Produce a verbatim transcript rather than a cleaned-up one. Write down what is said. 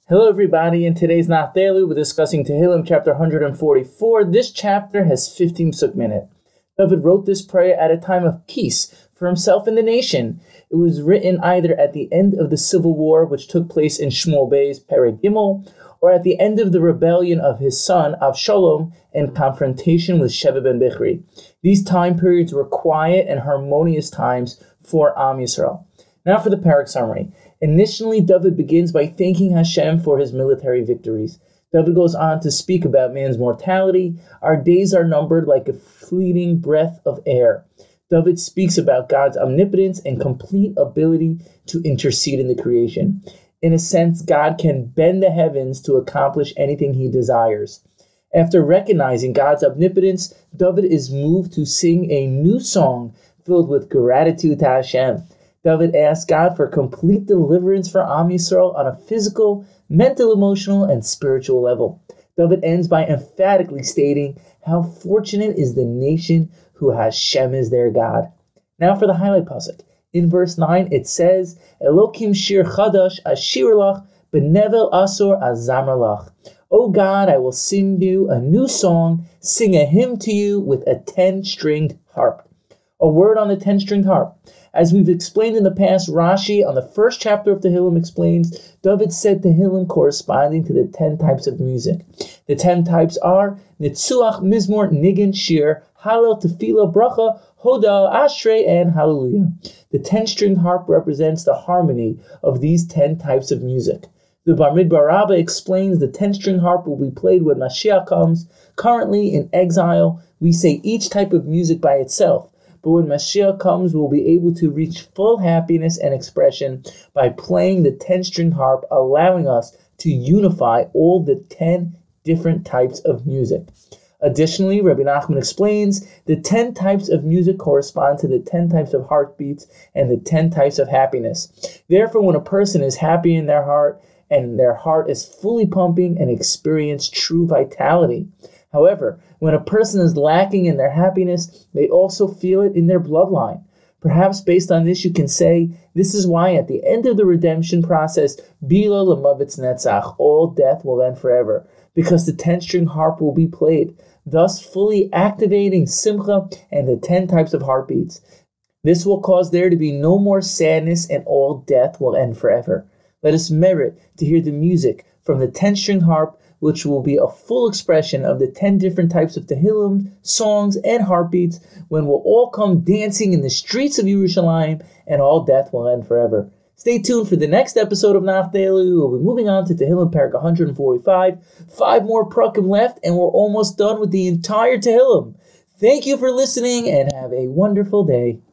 Hello everybody, in today's Nachtelu we're discussing Tehillim chapter one hundred forty-four. This chapter has fifteen psuk minute. David wrote this prayer at a time of peace for himself and the nation. It was written either at the end of the civil war, which took place in Shmuel Bey's Perek Gimel, or at the end of the rebellion of his son Avshalom and confrontation with Sheva ben Bichri. These time periods were quiet and harmonious times for Am Yisrael. Now for the Perek summary. Initially, David begins by thanking Hashem for his military victories. David goes on to speak about man's mortality. Our days are numbered like a fleeting breath of air. David speaks about God's omnipotence and complete ability to intercede in the creation. In a sense, God can bend the heavens to accomplish anything he desires. After recognizing God's omnipotence, David is moved to sing a new song filled with gratitude to Hashem. David asks God for complete deliverance for Am Yisrael on a physical, mental, emotional, and spiritual level. David ends by emphatically stating how fortunate is the nation who Hashem is their God. Now for the highlight pasuk. In verse nine it says, Elokim shir chadash ashir lach benevel asur azamar lach. O God, I will sing you a new song, sing a hymn to you with a ten-stringed harp. A word on the ten-stringed harp. As we've explained in the past, Rashi on the first chapter of Tehillim explains, David said Tehillim corresponding to the ten types of music. The ten types are Nitzuach, Mizmor, Nigun, Shir, Hallel, Tefillah, Bracha, Hodah, Ashrei, and Hallelujah. The ten-stringed harp represents the harmony of these ten types of music. The Bamidbar Rabbah explains the ten-string harp will be played when Mashiach comes. Currently in exile, we say each type of music by itself. But when Mashiach comes, we'll be able to reach full happiness and expression by playing the ten-string harp, allowing us to unify all the ten different types of music. Additionally, Rabbi Nachman explains the ten types of music correspond to the ten types of heartbeats and the ten types of happiness. Therefore, when a person is happy in their heart and their heart is fully pumping and experience true vitality. However, when a person is lacking in their happiness, they also feel it in their bloodline. Perhaps based on this, you can say, this is why at the end of the redemption process, Bila Lamavitz Netzach, all death will end forever, because the ten-string harp will be played, thus fully activating Simcha and the ten types of heartbeats. This will cause there to be no more sadness and all death will end forever. Let us merit to hear the music from the ten-string harp, which will be a full expression of the ten different types of Tehillim, songs, and heartbeats, when we'll all come dancing in the streets of Yerushalayim, and all death will end forever. Stay tuned for the next episode of Nachtelu. We'll be moving on to Tehillim Perek one hundred forty-five. Five more prakim left, and we're almost done with the entire Tehillim. Thank you for listening, and have a wonderful day.